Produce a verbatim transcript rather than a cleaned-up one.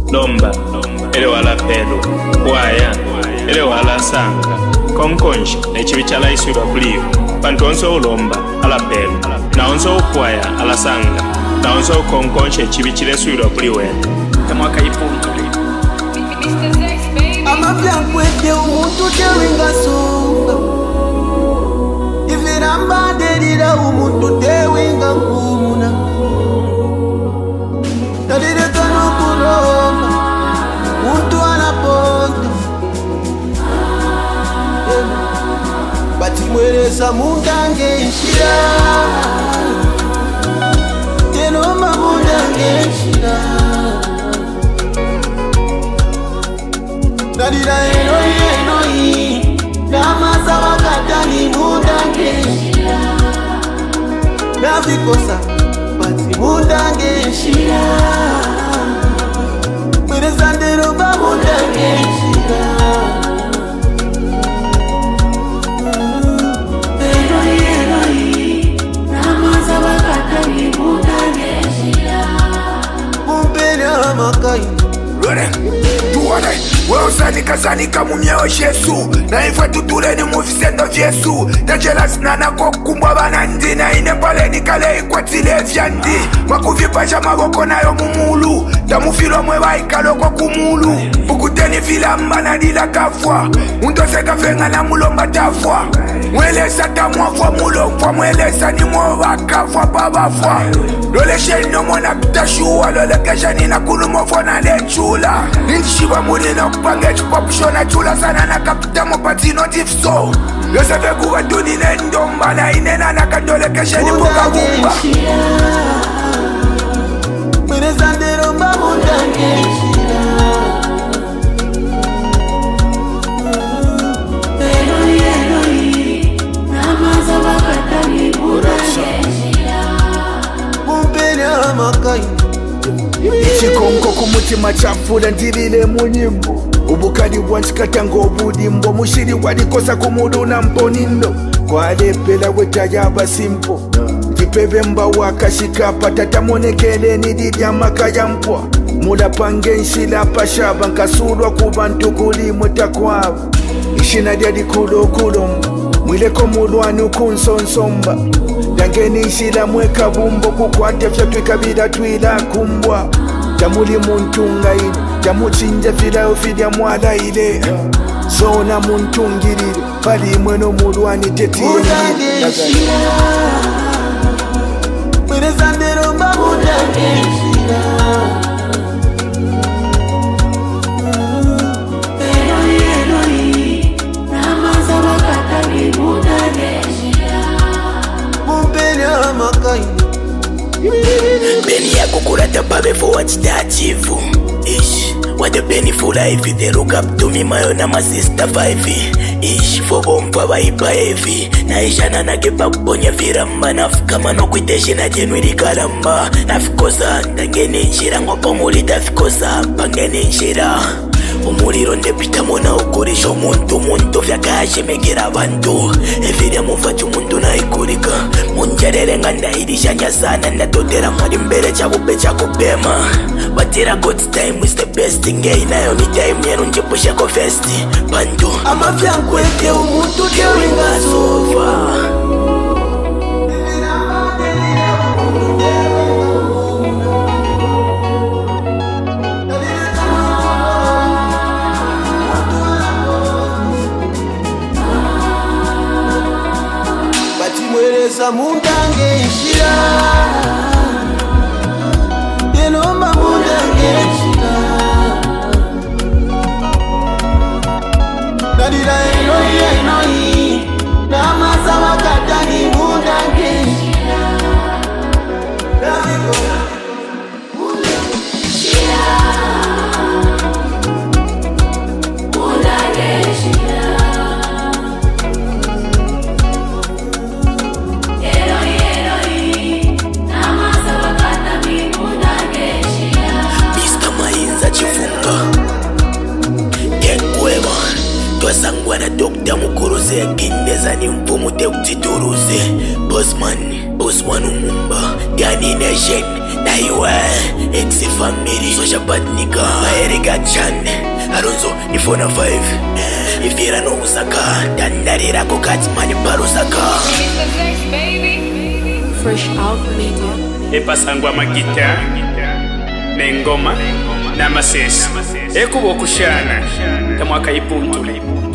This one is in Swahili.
lomba ele wala pelo waya ele wala sanga konkonshi nechibi chala iswira kuliyo bantu onso ulomba ala pelo na onso ukwaya ala sanga na onso konkonshi echibi chile swira kuliyo tamwaka ipunto amavya kwete umuntu tewenga sufa iviramba derira umuntu tewenga kumuna darire tono kuloma umuntu anaponte batimweresa mundange nshira tenoma mundange nshira Nadira enoi enoi Namasa wakatani mundange nshira Nafikosa Bati mundange nshira Mwere sandero ba mundange nshira Enoi enoi Namasa wakatani mundange nshira Mumpene amakai Rone, tuwane Wewe usanika sanika mumyeo Jesu Na ifwe tutuleni mufisendo vyesu Tajela sinana kukumbwa banandi Na ine pale nikale ikwatile vyandi Makuvipasha maboko nayo mumulu Tamufilo mwewa ikaloko kumulu Bukuteni filamba na dila kafwa Undoseka fenga na mulomba tafwa Mwelesa tamwafwa mulomfwa Mwelesa ni mwa kafwa babafwa Lole sheno mona pitashuwa Lole kesha nina kulumofwa na lechula Nintishiba mulina kupange chupapusho chula sana na kapita mopati notif so Yosefe kuwa duni nendomba na inena na kandole kesha ni poka kumba Mwene sandero mba mundange nshira Enoi enoi Namaza wakatani mundange nshira Mumpene amakai Ichikonko kumutima chafula ndilile munyimbo Ubukali wanchikata ngobudimbo Mushiri walikosa kumuduna mponindo Kwa alepela wetayaba simpo Kipeve mba wakashikapa Tatamonekele nididya makaya mpwa Mula pange nshila pashaba Nkasulwa kubantu kulimwe takwaba Ishina dyadi kulo kulomba Mwileko mulwani ukunsonsomba Dangeni nshila mweka bumbo Kukwate fyatwika bila twila kumbwa Jamuli muntunga ile Jamuchinja fila ufidya mwala ile Zona muntungirire Pali mweno mulwani tetiye Mundange nshira Mwene sandero mba mundange nshira Enoi enoi Namaza wakatani mundange nshira Mumpene amakai Beni yako kurata babe for what's that chifu Ish, what the penny for life they look up to me my own my sister five Ish, for bomba waipa heavy Na isha na nakepa kuponya viramba Nafika mano kuiteshi na jenwiri karamba Nafikosa, tangeni nshira Ngopo mulita fikosa, pangeni nshira Umuriro ndepita mona ukurisha Muntu muntu vyakaje megera abantu Eviria mufachu muntu na ikurika Munjarere nga ndahirisha nyasana Ndatotera mwari mbere chabupe chakupema Batira God's time is the best thing Inayo ni time yenu njepusha ko festi Bantu Amafya nkwete umuntu tewenga sufa Batimweresa mundange nshira Yenomba mundange nshira Nadira enoi enoi Namasa wakatani mundange nshira Nafikosa mundange nshira Mundange nshira Mister Mainza chifunga Kekwema Twasangwana Dokta Mukuruze Kindeza ni mpumu te kutituruze Bossman Bossman umumba Gani Nation Daiwa X family Soja Batnika Erika Chan Alonso ni four na five Ifira no Usaka Dandarira Kokati Mani Parusaka Fresh Out Media. Epasangwa magita Nengoma Namasesi Ekubo kushana Tamwaka ipuntu